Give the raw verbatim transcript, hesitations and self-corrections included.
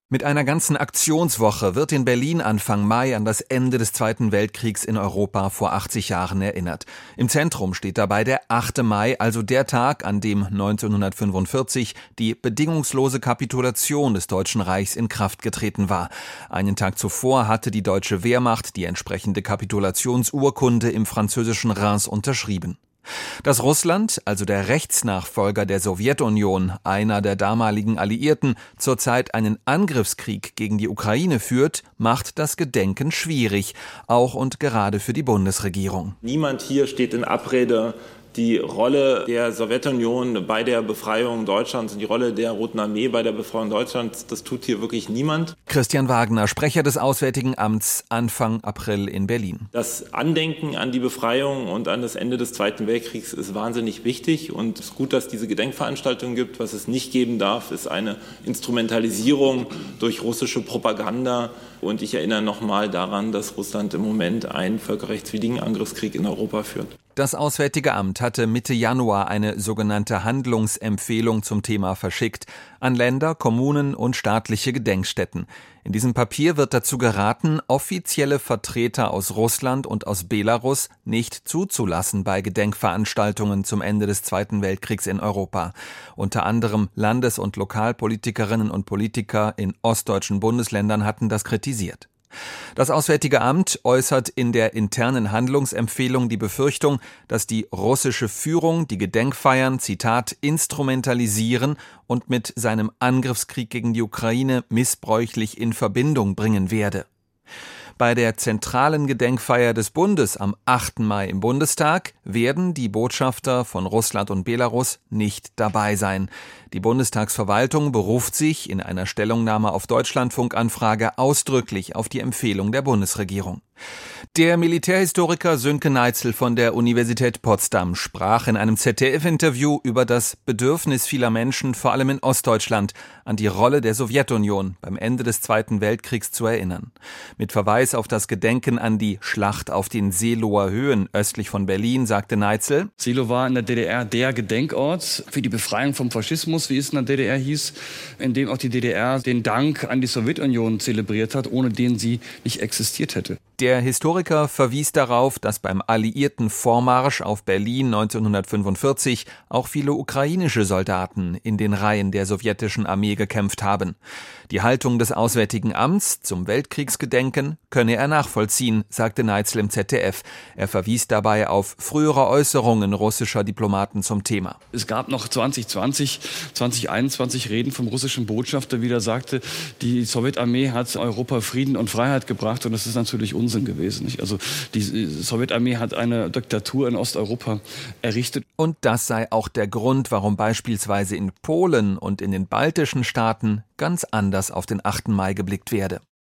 Mit einer ganzen Aktionswoche wird in Berlin Anfang Mai an das Ende des Zweiten Weltkriegs in Europa vor achtzig Jahren erinnert. Im Zentrum steht dabei der achte Mai, also der Tag, an dem neunzehnhundertfünfundvierzig die bedingungslose Kapitulation des Deutschen Reichs in Kraft getreten war. Einen Tag zuvor hatte die deutsche Wehrmacht die entsprechende Kapitulationsurkunde im französischen Reims unterschrieben. Dass Russland, also der Rechtsnachfolger der Sowjetunion, einer der damaligen Alliierten, zurzeit einen Angriffskrieg gegen die Ukraine führt, macht das Gedenken schwierig, auch und gerade für die Bundesregierung. Niemand hier steht in Abrede, die Rolle der Sowjetunion bei der Befreiung Deutschlands und die Rolle der Roten Armee bei der Befreiung Deutschlands, das tut hier wirklich niemand. Christian Wagner, Sprecher des Auswärtigen Amts, Anfang April in Berlin. Das Andenken an die Befreiung und an das Ende des Zweiten Weltkriegs ist wahnsinnig wichtig und es ist gut, dass es diese Gedenkveranstaltung gibt. Was es nicht geben darf, ist eine Instrumentalisierung durch russische Propaganda. Und ich erinnere nochmal daran, dass Russland im Moment einen völkerrechtswidrigen Angriffskrieg in Europa führt. Das Auswärtige Amt hatte Mitte Januar eine sogenannte Handlungsempfehlung zum Thema verschickt an Länder, Kommunen und staatliche Gedenkstätten. In diesem Papier wird dazu geraten, offizielle Vertreter aus Russland und aus Belarus nicht zuzulassen bei Gedenkveranstaltungen zum Ende des Zweiten Weltkriegs in Europa. Unter anderem Landes- und Lokalpolitikerinnen und Politiker in ostdeutschen Bundesländern hatten das kritisiert. Das Auswärtige Amt äußert in der internen Handlungsempfehlung die Befürchtung, dass die russische Führung die Gedenkfeiern, Zitat, instrumentalisieren und mit seinem Angriffskrieg gegen die Ukraine missbräuchlich in Verbindung bringen werde. Bei der zentralen Gedenkfeier des Bundes am achten Mai im Bundestag werden die Botschafter von Russland und Belarus nicht dabei sein. Die Bundestagsverwaltung beruft sich in einer Stellungnahme auf Deutschlandfunk-Anfrage ausdrücklich auf die Empfehlung der Bundesregierung. Der Militärhistoriker Sönke Neitzel von der Universität Potsdam sprach in einem Z D F-Interview über das Bedürfnis vieler Menschen, vor allem in Ostdeutschland, an die Rolle der Sowjetunion beim Ende des Zweiten Weltkriegs zu erinnern. Mit Verweis auf das Gedenken an die Schlacht auf den Seelower Höhen östlich von Berlin sagte Neitzel: Seelow war in der D D R der Gedenkort für die Befreiung vom Faschismus, wie es in der D D R hieß, in dem auch die D D R den Dank an die Sowjetunion zelebriert hat, ohne den sie nicht existiert hätte. Der Historiker verwies darauf, dass beim alliierten Vormarsch auf Berlin neunzehnhundertfünfundvierzig auch viele ukrainische Soldaten in den Reihen der sowjetischen Armee gekämpft haben. Die Haltung des Auswärtigen Amts zum Weltkriegsgedenken könne er nachvollziehen, sagte Neitzel im Z D F. Er verwies dabei auf frühere Äußerungen russischer Diplomaten zum Thema. Es gab noch zwanzig zwanzig, zwanzig einundzwanzig Reden vom russischen Botschafter, wie er sagte, die Sowjetarmee hat Europa Frieden und Freiheit gebracht, und das ist natürlich Unsinn gewesen. Nicht? Also die Sowjetarmee hat eine Diktatur in Osteuropa errichtet. Und das sei auch der Grund, warum beispielsweise in Polen und in den baltischen Staaten ganz anders auf den achten Mai geblickt werde.